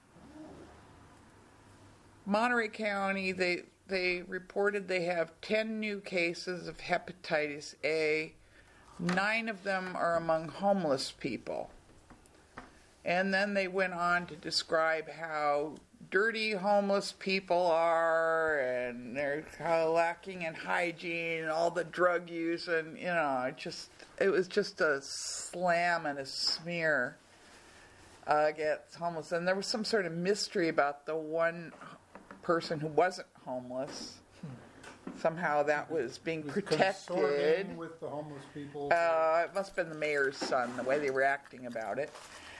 Monterey County, they they reported they have ten new cases of hepatitis A. Nine of them are among homeless people. And then they went on to describe how dirty homeless people are, and they're kind of lacking in hygiene, and all the drug use, and, you know, it just, it was just a slam and a smear uh, against homeless. And there was some sort of mystery about the one person who wasn't homeless. Somehow that was being protected. With the homeless people. Uh, it must have been the mayor's son, the way they were acting about it.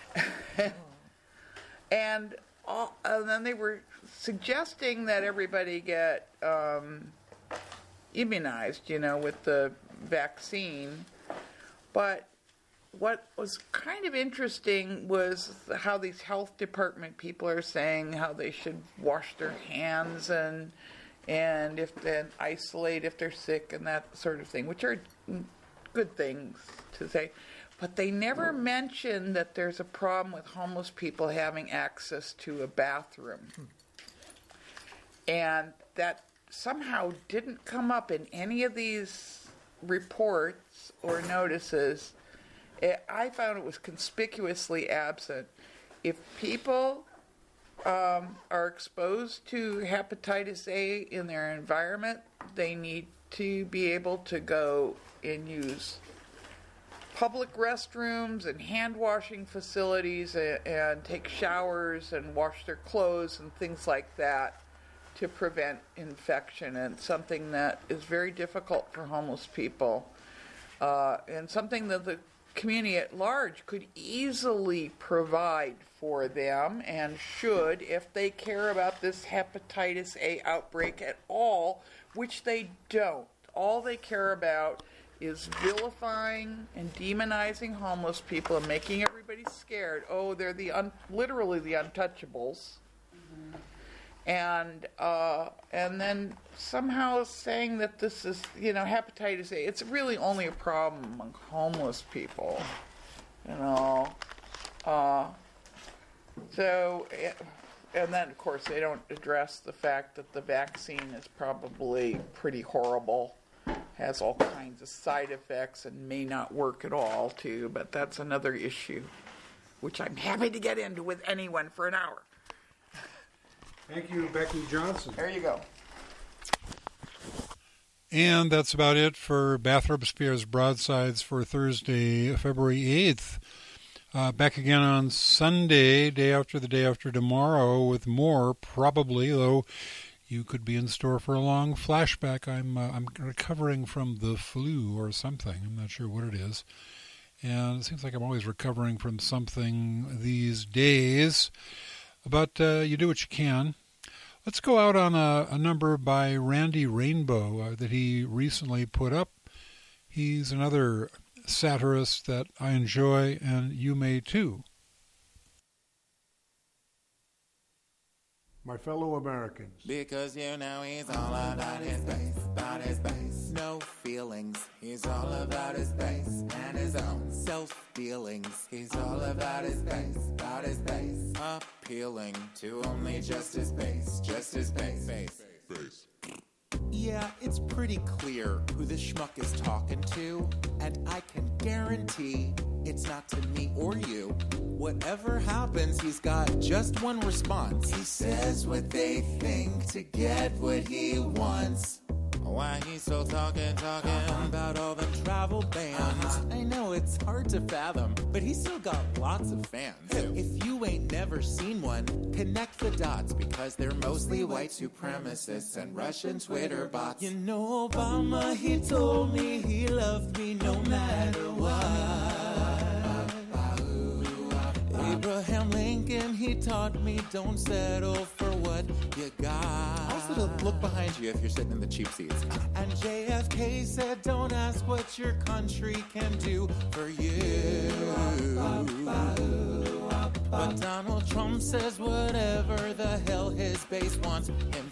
and, all, and then they were suggesting that everybody get um, immunized, you know, with the vaccine. But what was kind of interesting was how these health department people are saying how they should wash their hands and and if then isolate if they're sick and that sort of thing, which are good things to say. But they never mention that there's a problem with homeless people having access to a bathroom. And that somehow didn't come up in any of these reports or notices. It, I found it was conspicuously absent. If people Um, are exposed to hepatitis A in their environment, they need to be able to go and use public restrooms and hand washing facilities and, and take showers and wash their clothes and things like that to prevent infection. And something that is very difficult for homeless people uh, and something that the community at large could easily provide for them and should if they care about this hepatitis A outbreak at all, which they don't. All they care about is vilifying and demonizing homeless people and making everybody scared. Oh, they're the un- literally the untouchables. Mm-hmm. And uh, and then somehow saying that this is, you know, hepatitis A, it's really only a problem among homeless people, you know. Uh, so, and then, of course, they don't address the fact that the vaccine is probably pretty horrible, has all kinds of side effects, and may not work at all, too. But that's another issue, which I'm happy to get into with anyone for an hour. Thank you, Becky Johnson. There you go. And that's about it for Bathrobe Spears Broadsides for Thursday, February eighth. Uh, back again on Sunday, day after the day after tomorrow, with more, probably, though you could be in store for a long flashback. I'm uh, I'm recovering from the flu or something. I'm not sure what it is. And it seems like I'm always recovering from something these days. But uh, you do what you can. Let's go out on a, a number by Randy Rainbow uh, that he recently put up. He's another satirist that I enjoy, and you may too. my fellow Americans. Because you know he's all about his bass, about his bass. No feelings, he's all about his bass and his own self-feelings. He's all about his bass, about his bass. Appealing to only just his bass, just his bass. Bass. Bass. Yeah, it's pretty clear who this schmuck is talking to, and I can guarantee it's not to me or you. Whatever happens, he's got just one response. He says what they think to get what he wants. Why he's still talking, talking uh-huh. about all the travel bans. Uh-huh. I know it's hard to fathom, but he's still got lots of fans. If you ain't never seen one, connect the dots, because they're mostly white supremacists and Russian Twitter bots. You know Obama, he told me he loved me no matter what. Abraham Lincoln, he taught me don't settle for what you got. Also, look behind you if you're sitting in the cheap seats. And J F K said don't ask what your country can do for you. But Donald Trump says whatever the hell his base wants him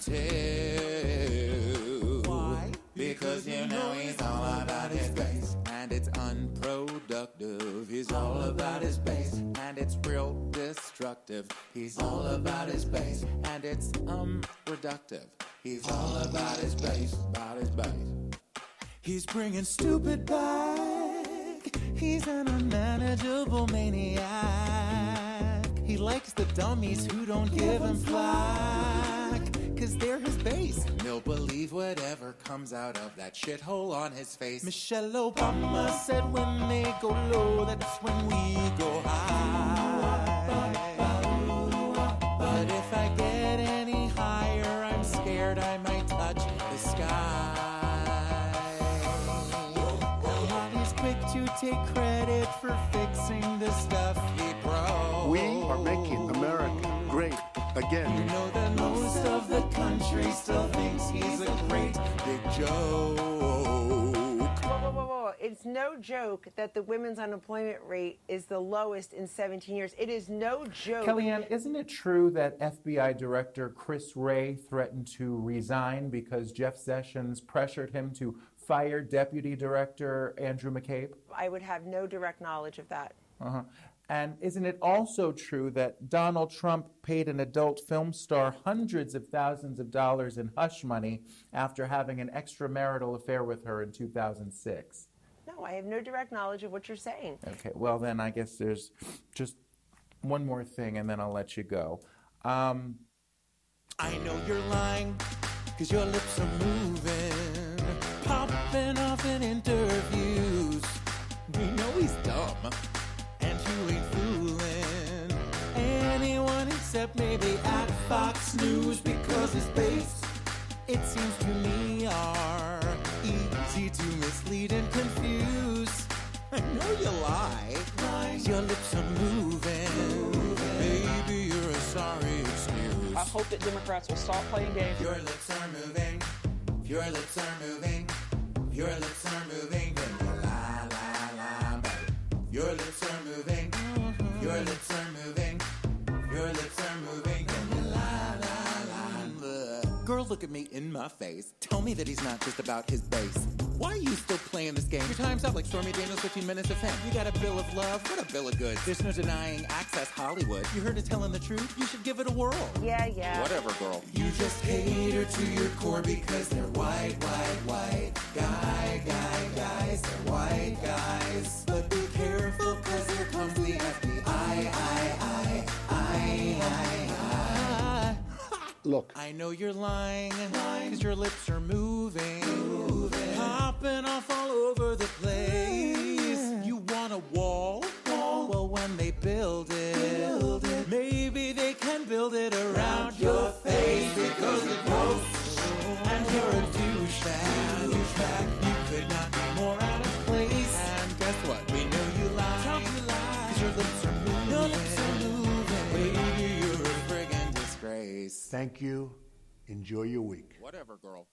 to. Why? Because you know he's all about his base, and it's unproductive. He's all about his base, and it's real destructive. He's all about his base, and it's um reductive. He's all about his base, about his base. He's bringing stupid back. He's an unmanageable maniac. He likes the dummies who don't give him flack, 'cause they're his base, and they'll believe whatever comes out of that shithole on his face. Michelle Obama said when they go low, that's when we go high. But if I get any higher, I'm scared I might touch the sky. And he's quick to take credit for fixing the stuff he broke. We are making America great again. You know that most of the country still thinks he's a great big joke. Whoa, whoa, whoa, whoa. It's no joke that the women's unemployment rate is the lowest in seventeen years. It is no joke. Kellyanne, isn't it true that F B I Director Chris Wray threatened to resign because Jeff Sessions pressured him to fire Deputy Director Andrew McCabe? I would have no direct knowledge of that. Uh-huh. And isn't it also true that Donald Trump paid an adult film star hundreds of thousands of dollars in hush money after having an extramarital affair with her in two thousand six? No, I have no direct knowledge of what you're saying. Okay, well then I guess there's just one more thing and then I'll let you go. Um, I know you're lying, 'cause your lips are moving, popping off in interviews. We know he's dumb, and you ain't fooling anyone except maybe at Fox News, because his base, it seems to me, are easy to mislead and confuse. I know you lie, your lips are moving, maybe you're a sorry excuse. I hope that Democrats will stop playing games. Your lips are moving, your lips are moving, your lips are moving, then you lie, lie, lie, baby. Your lips are moving, your lips are moving, your lips are moving, then you lie, lie, lie. Girl, look at me in my face. Tell me that he's not just about his base. Why are you still playing this game? Your time's up like Stormy Daniels' fifteen minutes of fame. You got a bill of love? What a bill of goods. There's no denying Access Hollywood. You heard her telling the truth? You should give it a whirl. Yeah, yeah. Whatever, girl. You just hate her to your core because they're white, white, white. Guy, guy, guys, they're white guys. But be careful, 'cause here comes the F B I, I, I, I, I, I. Look. I know you're lying, 'cause your lips are moving, moving, popping off all over the place. You want a wall? wall? Well, when they build it, build it, maybe they can build it around your face, because it grows, and you're a douchebag. douchebag. You could not be more out of place. And guess what? We know you lie, Trump, you lie, 'cause your lips are moving, your lips are moving. Baby, you're a friggin' disgrace. Thank you. Enjoy your week. Whatever, girl.